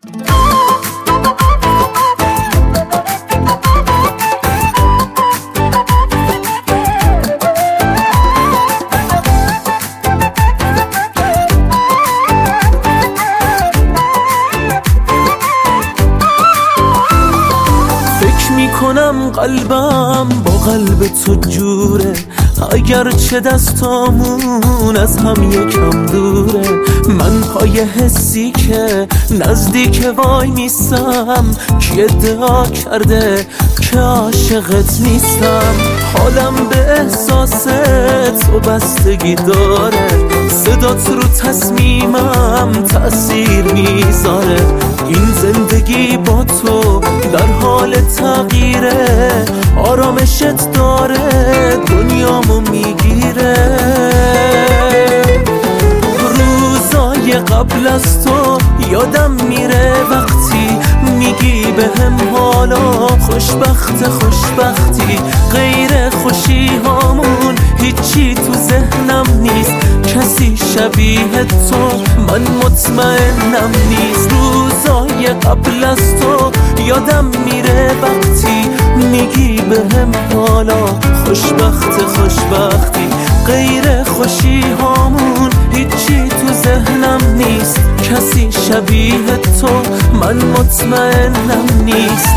میکنم قلبم با قلب تو جوره، اگر چه دستامون از هم یکم دوره. من پای حسی که نزدیک وای میستم، کی ادعا کرده که عاشقت نیستم. حالم به احساست تو بستگی داره، صدات رو تصمیمم تأثیر میذاره. این زندگی با تو در حال تغییره، آرامشت داره دنیامو میگیره. روزای قبل از تو یادم میره وقتی میگی بهم حالا خوشبختی. غیر خوشی هامون هیچی تو ذهنم نیست، کسی شبیه تو من مطمئنم نیست. روزای قبل از تو یادم میره وقتی میگی بهم حالا خوشبختی. غیر خوشی هامون هیچی تو ذهنم نیست، کسی شبیه تو من مطمئنم نیست.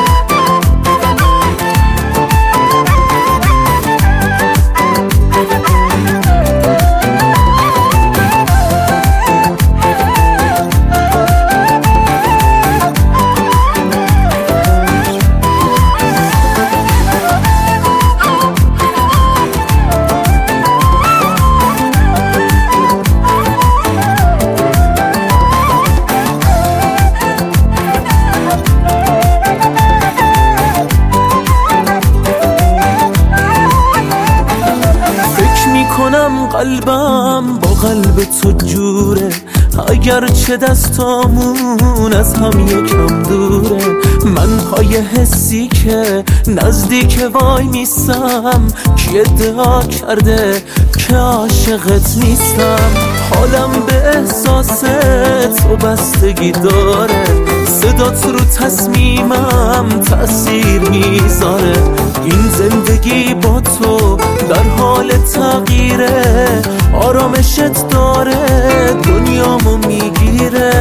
کنم قلبم با قلب تو جوره، اگر چه دستامون از هم یکم دوره. من پای حسی که نزدیک وای میستم، کی ادعا کرده که عاشقت نیستم. حالم به احساست تو بستگی داره، صدات رو تصمیمم تأثیر میذاره. این زندگی با تو در حال تغییره، آرامشت داره دنیامو میگیره.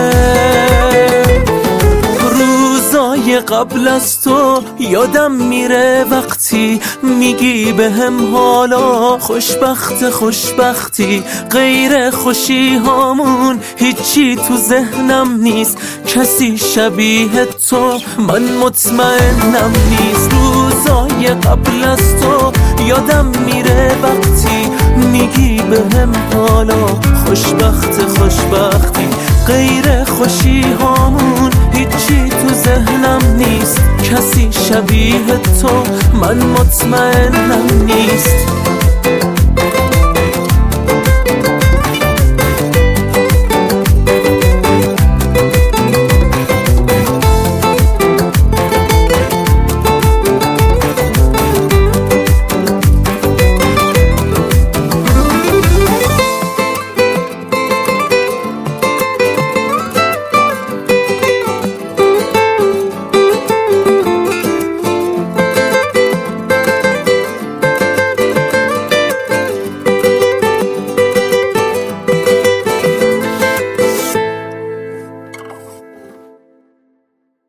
روزای قبل از تو یادم میره وقتی میگی بهم حالا خوشبختی. غیر خوشی هامون هیچی تو ذهنم نیست، کسی شبیه تو من مطمئنم نیست. روزای قبل از تو یادم میره وقتی میگی بهم حالا خوشبختی. غیر خوشی هامون هیچی تو ذهنم نیست، کسی شبیه تو من مطمئنم نیست.